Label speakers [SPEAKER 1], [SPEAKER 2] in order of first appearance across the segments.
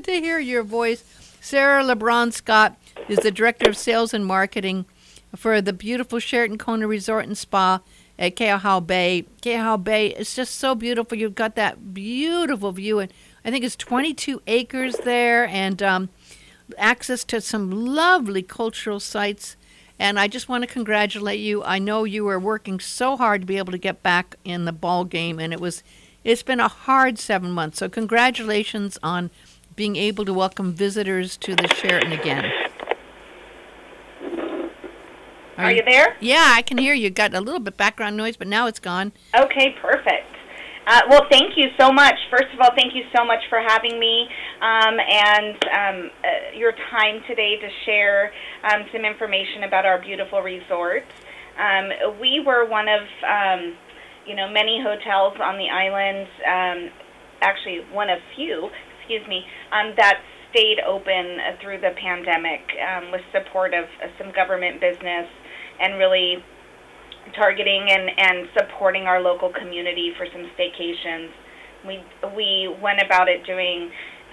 [SPEAKER 1] to hear your voice. Sarah LeBron Scott is the Director of Sales and Marketing for the beautiful Sheraton Kona Resort and Spa at Keauhou Bay. Keauhou Bay is just so beautiful. You've got that beautiful view, and I think it's 22 acres there, and access to some lovely cultural sites. And I just want to congratulate you. I know you were working so hard to be able to get back in the ball game, and it's been a hard 7 months. So congratulations on being able to welcome visitors to the Sheraton again.
[SPEAKER 2] Are you there?
[SPEAKER 1] Yeah, I can hear you. Got a little bit background noise, but now it's gone.
[SPEAKER 2] Okay, perfect. Well, thank you so much. First of all, thank you so much for having me and your time today to share some information about our beautiful resort. We were one of, many hotels on the island, actually one of few, that stayed open through the pandemic with support of some government business and really targeting and supporting our local community for some staycations. We went about it doing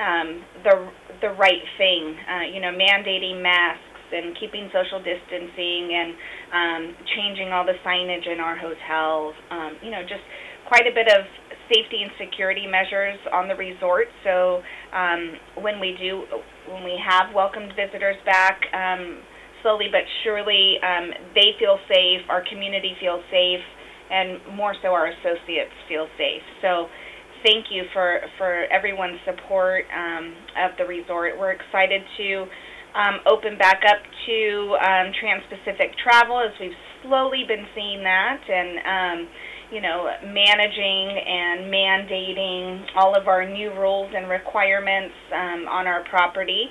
[SPEAKER 2] the right thing, mandating masks and keeping social distancing and changing all the signage in our hotels. Just quite a bit of safety and security measures on the resort. So when we have welcomed visitors back, slowly but surely, they feel safe, our community feels safe, and more so our associates feel safe. So thank you for everyone's support of the resort. We're excited to open back up to Trans-Pacific travel, as we've slowly been seeing that, and managing and mandating all of our new rules and requirements on our property.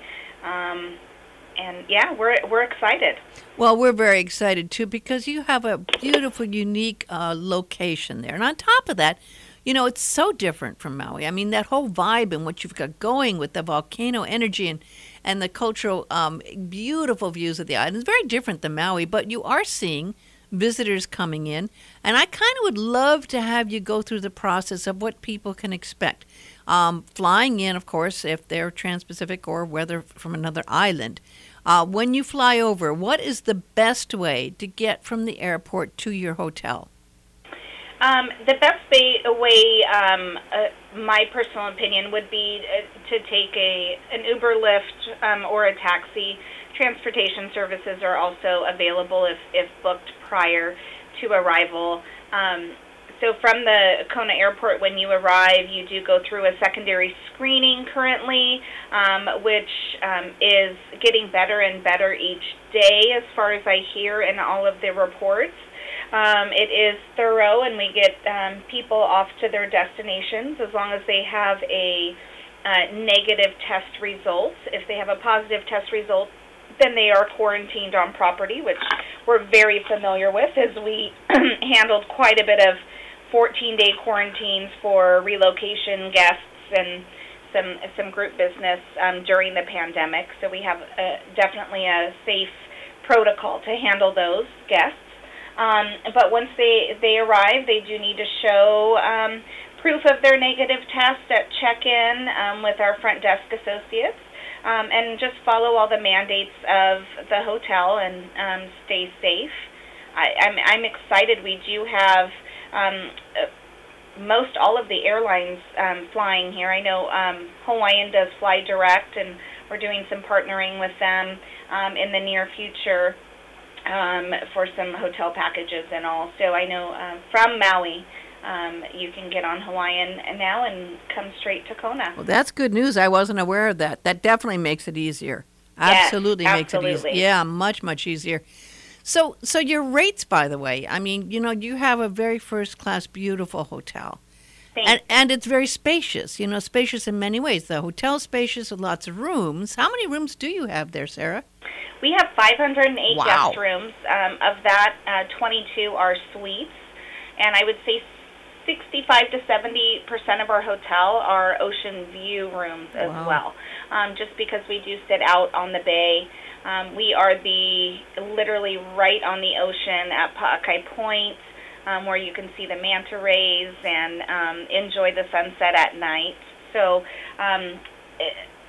[SPEAKER 2] And yeah, we're excited.
[SPEAKER 1] Well, we're very excited too, because you have a beautiful, unique location there. And on top of that, it's so different from Maui. I mean, that whole vibe and what you've got going with the volcano energy and the cultural, beautiful views of the island is very different than Maui. But you are seeing visitors coming in, and I kind of would love to have you go through the process of what people can expect. Flying in, of course, if they're Trans-Pacific or whether from another island. When you fly over, what is the best way to get from the airport to your hotel?
[SPEAKER 2] The best way, my personal opinion, would be to take an Uber, Lyft, or a taxi. Transportation services are also available if booked prior to arrival. So from the Kona Airport, when you arrive, you do go through a secondary screening currently, which is getting better and better each day, as far as I hear in all of the reports. It is thorough, and we get people off to their destinations as long as they have a negative test result. If they have a positive test result, then they are quarantined on property, which we're very familiar with, as we handled quite a bit of 14-day quarantines for relocation guests and some group business during the pandemic. So we have definitely a safe protocol to handle those guests. But once they arrive, they do need to show proof of their negative test at check-in with our front desk associates. And just follow all the mandates of the hotel and stay safe. I'm excited. We do have most all of the airlines flying here. I know Hawaiian does fly direct, and we're doing some partnering with them in the near future for some hotel packages and all. So I know from Maui, you can get on Hawaiian now and come straight to Kona.
[SPEAKER 1] Well, that's good news. I wasn't aware of that. That definitely makes it easier. Absolutely makes it easier. Yeah, much, much easier. So your rates, by the way, I mean, you have a very first-class, beautiful hotel. And it's very spacious, spacious in many ways. The hotel's spacious with lots of rooms. How many rooms do you have there, Sarah?
[SPEAKER 2] We have 508 guest rooms. Of that, 22 are suites. And I would say 65 to 70% of our hotel are ocean view rooms as well, just because we do sit out on the bay. We are literally right on the ocean at Pa'akai Point, where you can see the manta rays and enjoy the sunset at night. So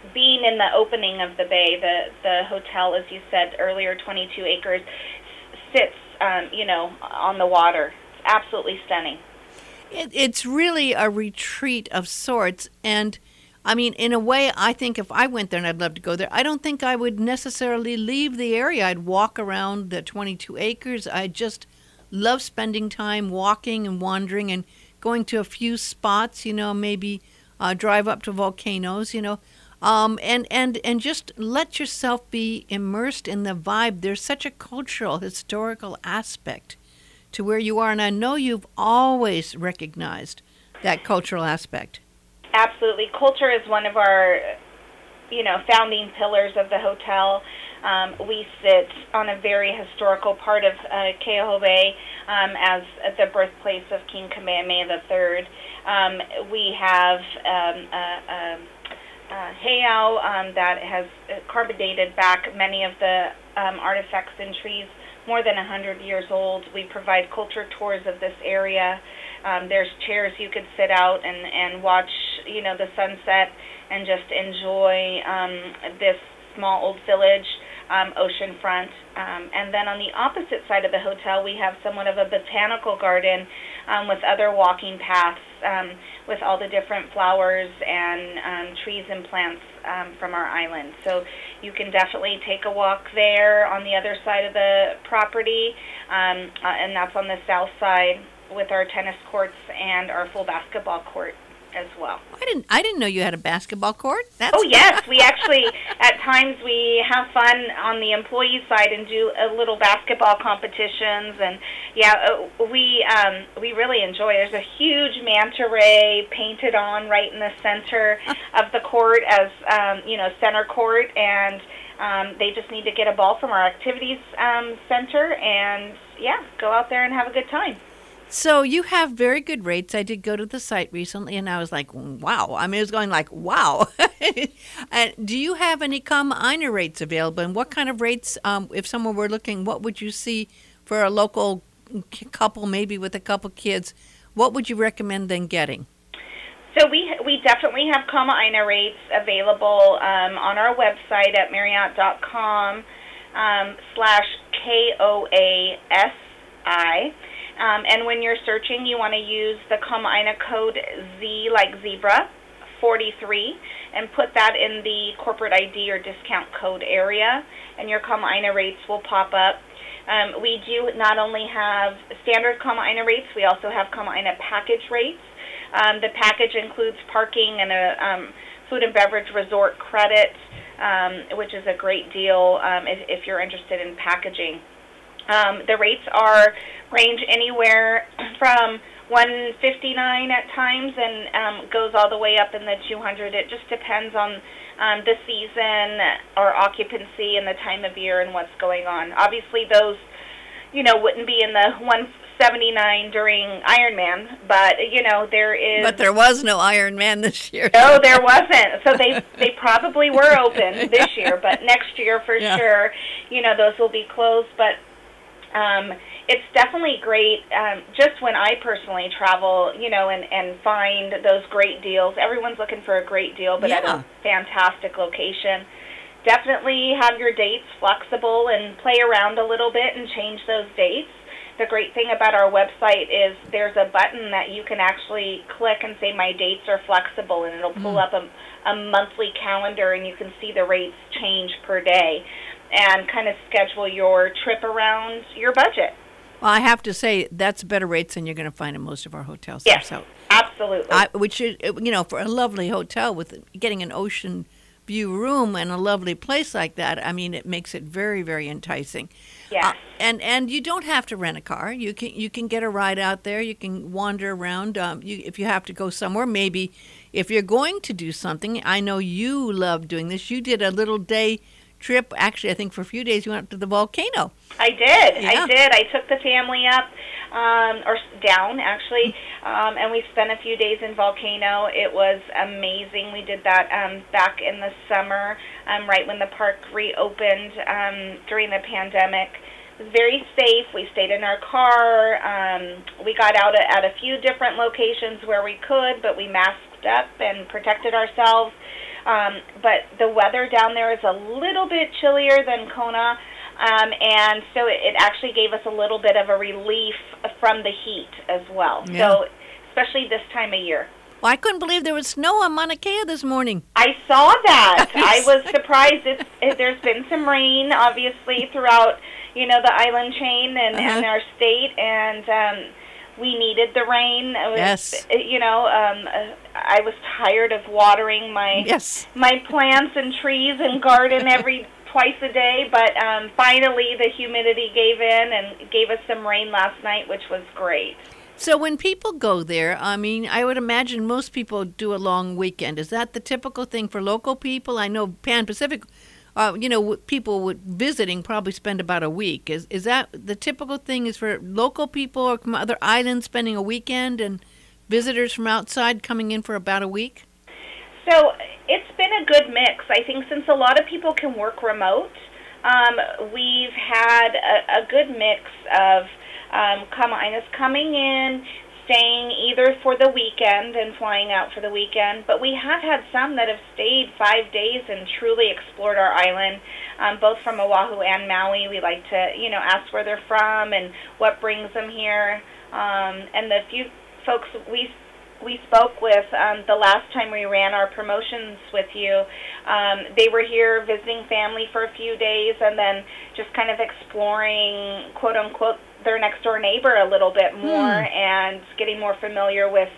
[SPEAKER 2] being in the opening of the bay, the hotel, as you said earlier, 22 acres, sits, on the water. It's absolutely stunning.
[SPEAKER 1] It's really a retreat of sorts. And, I mean, in a way, I think if I went there, and I'd love to go there, I don't think I would necessarily leave the area. I'd walk around the 22 acres. I just love spending time walking and wandering and going to a few spots, maybe drive up to volcanoes, and just let yourself be immersed in the vibe. There's such a cultural, historical aspect to where you are, and I know you've always recognized that cultural aspect.
[SPEAKER 2] Absolutely. Culture is one of our, founding pillars of the hotel. We sit on a very historical part of Keauhou Bay as the birthplace of King Kamehameha III. We have heiau that has carbon dated back many of the artifacts and trees, more than 100 years old. We provide culture tours of this area. There's chairs you could sit out and watch, the sunset and just enjoy this small old village, oceanfront. And then on the opposite side of the hotel, we have somewhat of a botanical garden with other walking paths with all the different flowers and trees and plants from our island. So you can definitely take a walk there on the other side of the property, and that's on the south side with our tennis courts and our full basketball court as well.
[SPEAKER 1] I didn't know you had a basketball court.
[SPEAKER 2] Oh yes, we actually at times we have fun on the employee side and do a little basketball competitions, and we really enjoy. There's a huge manta ray painted on right in the center of the court as center court, and they just need to get a ball from our activities center and go out there and have a good time.
[SPEAKER 1] So you have very good rates. I did go to the site recently, and I was like, wow. I mean, it was going like, wow. And do you have any Kama'aina rates available? And what kind of rates, if someone were looking, what would you see for a local couple, maybe with a couple kids? What would you recommend them getting?
[SPEAKER 2] So we definitely have Kama'aina rates available on our website at Marriott.com/KOASI. And when you're searching, you want to use the Kama'aina code Z like zebra 43 and put that in the corporate ID or discount code area, and your Kama'aina rates will pop up. We do not only have standard Kama'aina rates, we also have Kama'aina package rates. The package includes parking and a food and beverage resort credit, which is a great deal if you're interested in packaging. The rates range anywhere from $159 at times and goes all the way up in the $200. It just depends on the season or occupancy and the time of year and what's going on. Obviously, those wouldn't be in the $179 during Ironman, but there is.
[SPEAKER 1] But there was no Ironman this year.
[SPEAKER 2] No, there wasn't. So they probably were open this year, but next year for sure, those will be closed. But it's definitely great. Just when I personally travel, and find those great deals. Everyone's looking for a great deal, but at a fantastic location. Definitely have your dates flexible and play around a little bit and change those dates. The great thing about our website is there's a button that you can actually click and say my dates are flexible, and it'll pull up a monthly calendar, and you can see the rates change per day and kind of schedule your trip around your budget.
[SPEAKER 1] Well, I have to say that's better rates than you're going to find in most of our hotels.
[SPEAKER 2] Yes,
[SPEAKER 1] so,
[SPEAKER 2] absolutely.
[SPEAKER 1] Which is, for a lovely hotel with getting an ocean view room and a lovely place like that, I mean, it makes it very, very enticing.
[SPEAKER 2] Yes.
[SPEAKER 1] And you don't have to rent a car. You can get a ride out there. You can wander around. If you have to go somewhere, maybe if you're going to do something, I know you love doing this. You did a little day trip. Actually, I think for a few days you went up to the volcano.
[SPEAKER 2] I did. I took the family up, or down actually, and we spent a few days in Volcano. It was amazing. We did that back in the summer, right when the park reopened during the pandemic. It was very safe. We stayed in our car. We got out at a few different locations where we could, but we masked up and protected ourselves. But the weather down there is a little bit chillier than Kona, and so it actually gave us a little bit of a relief from the heat as well.
[SPEAKER 1] Yeah.
[SPEAKER 2] So especially this time of year.
[SPEAKER 1] Well, I couldn't believe there was snow on Mauna Kea this morning.
[SPEAKER 2] I saw that. I was surprised. There's been some rain, obviously, throughout, the island chain and our state, and we needed the rain. It was,
[SPEAKER 1] Yes.
[SPEAKER 2] I was tired of watering my plants and trees and garden twice a day, but finally the humidity gave in and gave us some rain last night, which was great.
[SPEAKER 1] So when people go there, I mean, I would imagine most people do a long weekend. Is that the typical thing for local people? I know Pan Pacific, people visiting probably spend about a week. Is that the typical thing is for local people or from other islands spending a weekend and visitors from outside coming in for about a week?
[SPEAKER 2] So it's been a good mix. I think since a lot of people can work remote, we've had a good mix of Kama'ainas coming in, staying either for the weekend and flying out for the weekend, but we have had some that have stayed 5 days and truly explored our island, both from Oahu and Maui. We like to, ask where they're from and what brings them here. And the few folks we spoke with the last time we ran our promotions with you, they were here visiting family for a few days and then just kind of exploring, quote unquote, their next door neighbor a little bit more and getting more familiar with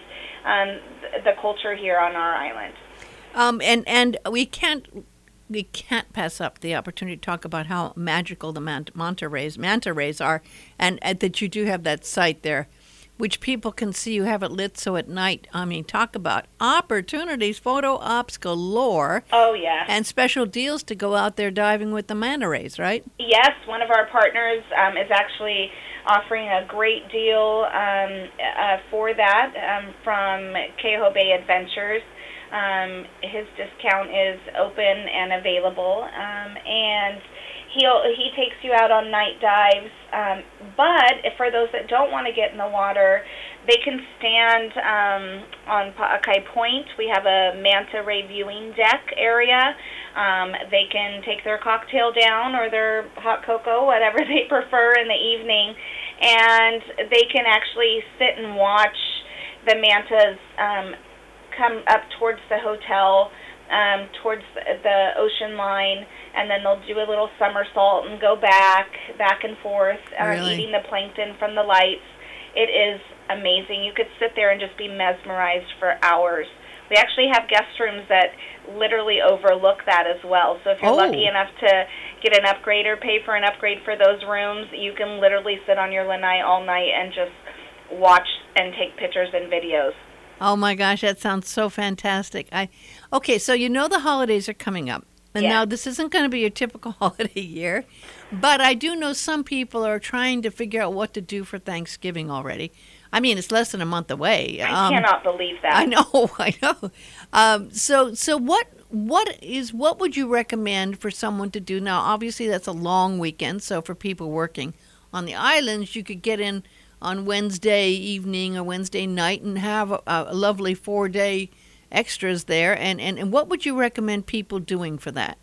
[SPEAKER 2] the culture here on our island.
[SPEAKER 1] And we can't pass up the opportunity to talk about how magical the manta rays are, and that you do have that site there, which people can see. You have it lit so at night. I mean, talk about opportunities, photo ops galore.
[SPEAKER 2] Oh, yeah.
[SPEAKER 1] And special deals to go out there diving with the manta rays, right?
[SPEAKER 2] Yes, one of our partners is actually offering a great deal for that from Keauhou Bay Adventures. His discount is open and available, and he takes you out on night dives. But for those that don't want to get in the water, they can stand on Pa'akai Point. We have a manta ray viewing deck area. They can take their cocktail down or their hot cocoa, whatever they prefer, in the evening, and they can actually sit and watch the mantas come up towards the hotel, towards the ocean line, and then they'll do a little somersault and go back and forth,
[SPEAKER 1] Really?
[SPEAKER 2] eating the plankton from the lights. It is amazing. You could sit there and just be mesmerized for hours. We actually have guest rooms that literally overlook that as well. So if you're lucky enough to get an upgrade or pay for an upgrade for those rooms, you can literally sit on your lanai all night and just watch and take pictures and videos.
[SPEAKER 1] Oh my gosh, that sounds so fantastic. Okay, so the holidays are coming up. And now this isn't going to be your typical holiday year, but I do know some people are trying to figure out what to do for Thanksgiving already. I mean, it's less than a month away.
[SPEAKER 2] I cannot believe that.
[SPEAKER 1] I know. So what would you recommend for someone to do? Now, obviously, that's a long weekend. So for people working on the islands, you could get in on Wednesday evening or Wednesday night and have a lovely 4-day extras there. And what would you recommend people doing for that?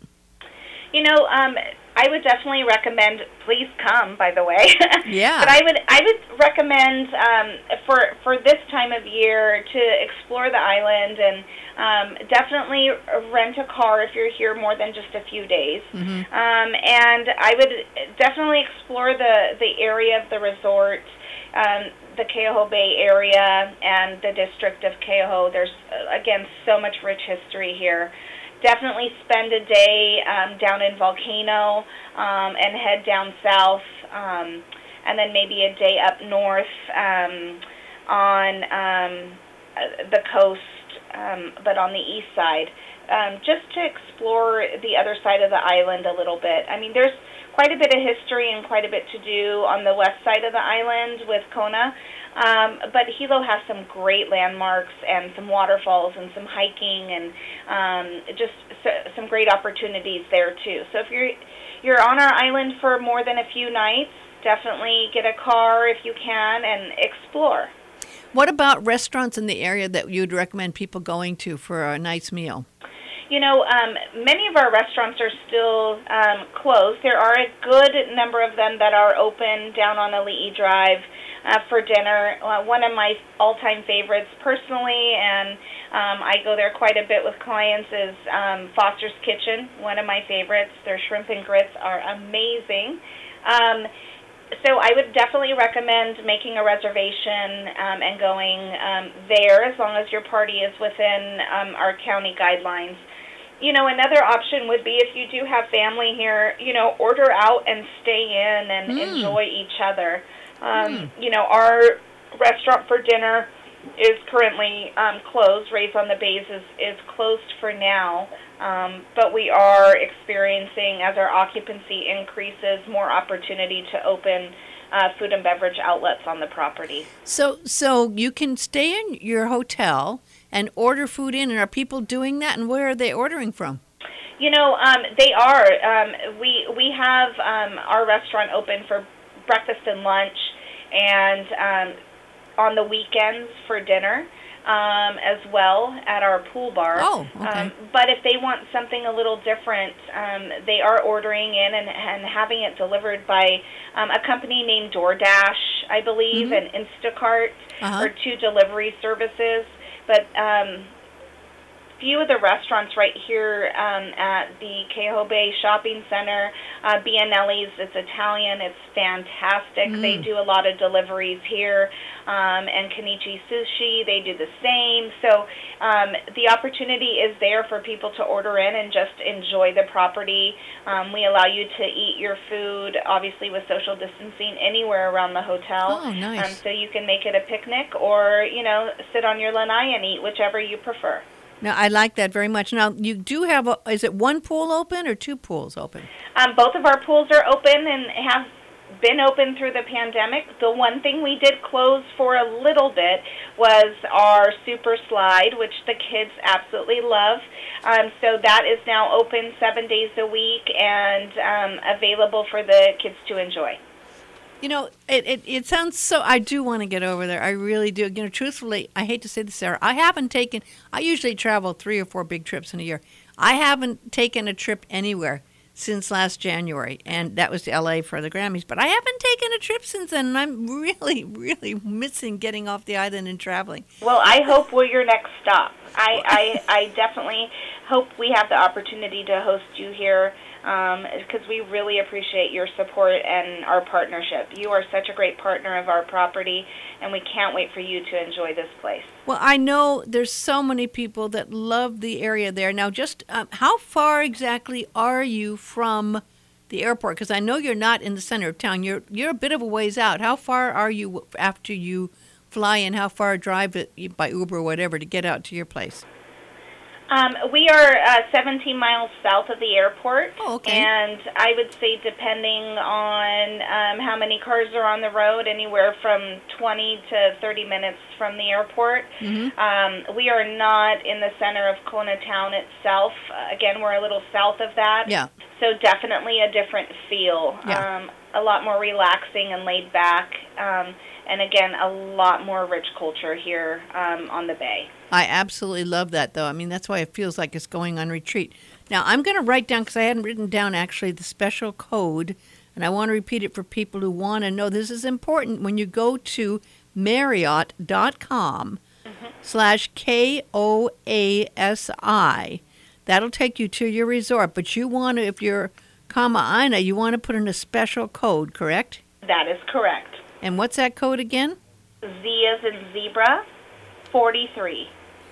[SPEAKER 2] I would definitely recommend, please come, by the way.
[SPEAKER 1] Yeah.
[SPEAKER 2] But I would recommend for this time of year to explore the island and definitely rent a car if you're here more than just a few days.
[SPEAKER 1] Mm-hmm.
[SPEAKER 2] And I would definitely explore the area of the resort, the Keauhou Bay area and the district of Keauhou. There's, again, so much rich history here. Definitely spend a day down in Volcano and head down south, and then maybe a day up north on the coast, but on the east side, just to explore the other side of the island a little bit. I mean, there's quite a bit of history and quite a bit to do on the west side of the island with Kona. But Hilo has some great landmarks and some waterfalls and some hiking and just some great opportunities there too. So if you're on our island for more than a few nights, definitely get a car if you can and explore.
[SPEAKER 1] What about restaurants in the area that you'd recommend people going to for a nice meal?
[SPEAKER 2] Many of our restaurants are still closed. There are a good number of them that are open down on Ali'i Drive for dinner. One of my all-time favorites personally, and I go there quite a bit with clients, is Foster's Kitchen, one of my favorites. Their shrimp and grits are amazing. So I would definitely recommend making a reservation and going there, as long as your party is within our county guidelines. Another option would be, if you do have family here, order out and stay in and enjoy each other. Our restaurant for dinner is currently closed. Rays on the Bays is closed for now, but we are experiencing, as our occupancy increases, more opportunity to open food and beverage outlets on the property.
[SPEAKER 1] So you can stay in your hotel and order food in, and are people doing that, and where are they ordering from?
[SPEAKER 2] They are. We have our restaurant open for breakfast and lunch, and on the weekends for dinner as well at our pool bar.
[SPEAKER 1] Oh, okay.
[SPEAKER 2] But if they want something a little different, they are ordering in and having it delivered by a company named DoorDash, I believe, and Instacart are two delivery services. But few of the restaurants right here at the Keho Bay Shopping Center, Bianelli's, it's Italian, it's fantastic. They do a lot of deliveries here, and Kenichi Sushi, they do the same. So the opportunity is there for people to order in and just enjoy the property. We allow you to eat your food, obviously with social distancing, anywhere around the hotel.
[SPEAKER 1] Oh, nice.
[SPEAKER 2] So you can make it a picnic or, sit on your lanai and eat, whichever you prefer.
[SPEAKER 1] Now, I like that very much. Now, you do have, is it one pool open or two pools open?
[SPEAKER 2] Both of our pools are open and have been open through the pandemic. The one thing we did close for a little bit was our super slide, which the kids absolutely love. So that is now open 7 days a week and available for the kids to enjoy.
[SPEAKER 1] It sounds so, I do want to get over there. I really do. Truthfully, I hate to say this, Sarah, I usually travel 3 or 4 big trips in a year. I haven't taken a trip anywhere since last January, and that was to LA for the Grammys. But I haven't taken a trip since then, and I'm really, really missing getting off the island and traveling.
[SPEAKER 2] Well, I hope we're your next stop. I definitely hope we have the opportunity to host you here, because we really appreciate your support and our partnership. You are such a great partner of our property, and we can't wait for you to enjoy this place.
[SPEAKER 1] Well, I know there's so many people that love the area there. Now, just how far exactly are you from the airport? Because I know you're not in the center of town. You're a bit of a ways out. How far are you after you fly in? How far drive it by Uber or whatever to get out to your place?
[SPEAKER 2] We are 17 miles south of the airport.
[SPEAKER 1] Oh, okay.
[SPEAKER 2] And I would say, depending on how many cars are on the road, anywhere from 20 to 30 minutes from the airport. We are not in the center of Kona town itself. Again, we're a little south of that.
[SPEAKER 1] Yeah.
[SPEAKER 2] So definitely a different feel.
[SPEAKER 1] Yeah.
[SPEAKER 2] A lot more relaxing and laid back. And again, a lot more rich culture here on the Bay.
[SPEAKER 1] I absolutely love that, though. I mean, that's why it feels like it's going on retreat. Now, I'm going to write down, because I hadn't written down actually the special code, and I want to repeat it for people who want to know. This is important. When you go to Marriott.com/KOASI, that'll take you to your resort. But you want to, if you're Kama'aina, you want to put in a special code, correct?
[SPEAKER 2] That is correct.
[SPEAKER 1] And what's that code again?
[SPEAKER 2] Z as in zebra, 43.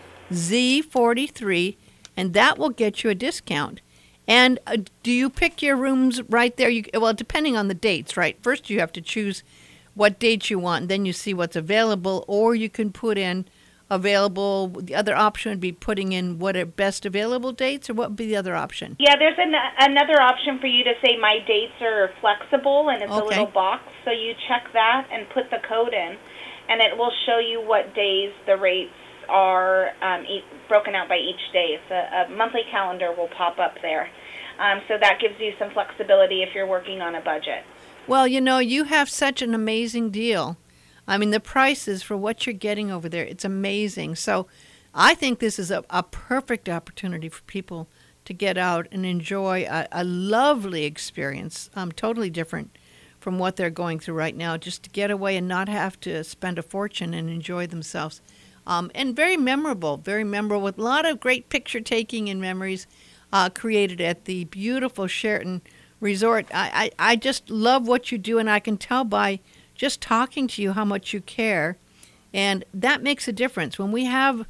[SPEAKER 1] Z43, and that will get you a discount. And do you pick your rooms right there? Well, depending on the dates, right? First, you have to choose what dates you want, and then you see what's available, or you can put in available. The other option would be putting in what are best available dates, or what would be the other option?
[SPEAKER 2] Yeah, there's another option for you to say my dates are flexible, and it's a little box. So you check that and put the code in, and it will show you what days the rates are broken out by each day. So a monthly calendar will pop up there. So that gives you some flexibility if you're working on a budget.
[SPEAKER 1] Well, you have such an amazing deal. I mean, the prices for what you're getting over there, it's amazing. So I think this is a perfect opportunity for people to get out and enjoy a lovely experience, totally different from what they're going through right now, just to get away and not have to spend a fortune and enjoy themselves. And very memorable with a lot of great picture taking and memories created at the beautiful Sheraton Resort. I just love what you do, and I can tell by just talking to you how much you care, and that makes a difference. When we have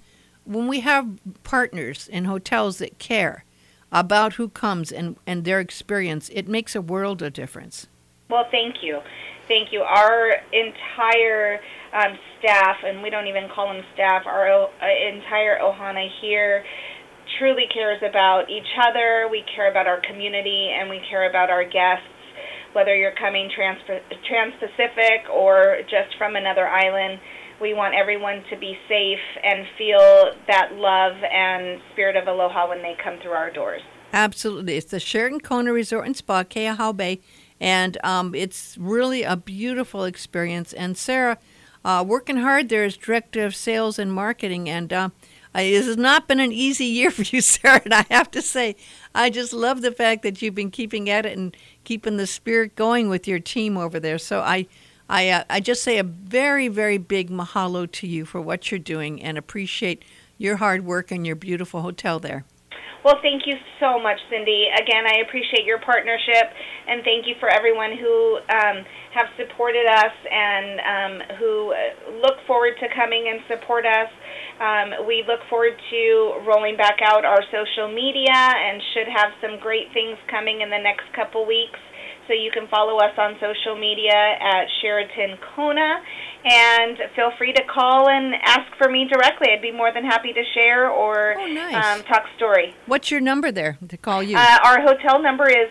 [SPEAKER 1] partners in hotels that care about who comes and their experience, it makes a world of difference.
[SPEAKER 2] Well, thank you. Thank you. Our entire staff, and we don't even call them staff, our entire Ohana here truly cares about each other. We care about our community, and we care about our guests, whether you're coming trans-Pacific or just from another island. We want everyone to be safe and feel that love and spirit of aloha when they come through our doors.
[SPEAKER 1] Absolutely. It's the Sheraton Kona Resort and Spa, Keauhou Bay, and it's really a beautiful experience. And Sarah, working hard there as Director of Sales and Marketing, and it has not been an easy year for you, Sarah, and I have to say, I just love the fact that you've been keeping at it and keeping the spirit going with your team over there. So I just say a very, very big mahalo to you for what you're doing and appreciate your hard work and your beautiful hotel there.
[SPEAKER 2] Well, thank you so much, Cindy. Again, I appreciate your partnership, and thank you for everyone who have supported us and who look forward to coming and support us. We look forward to rolling back out our social media and should have some great things coming in the next couple weeks. So you can follow us on social media at Sheraton Kona, and feel free to call and ask for me directly. I'd be more than happy to share or talk story.
[SPEAKER 1] What's your number there to call you?
[SPEAKER 2] Our hotel number is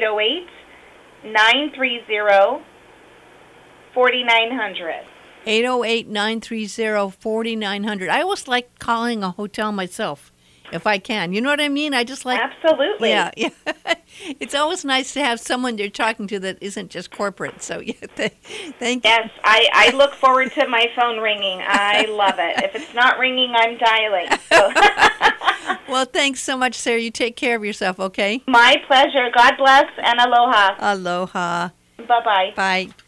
[SPEAKER 2] 808-930-4900.
[SPEAKER 1] 808-930-4900. I always like calling a hotel myself, if I can. You know what I mean? I just like...
[SPEAKER 2] Absolutely.
[SPEAKER 1] Yeah. It's always nice to have someone you're talking to that isn't just corporate. So, yeah, thank you.
[SPEAKER 2] Yes, I look forward to my phone ringing. I love it. If it's not ringing, I'm dialing. So.
[SPEAKER 1] Well, thanks so much, Sarah. You take care of yourself, okay?
[SPEAKER 2] My pleasure. God bless and aloha.
[SPEAKER 1] Aloha.
[SPEAKER 2] Bye-bye.
[SPEAKER 1] Bye.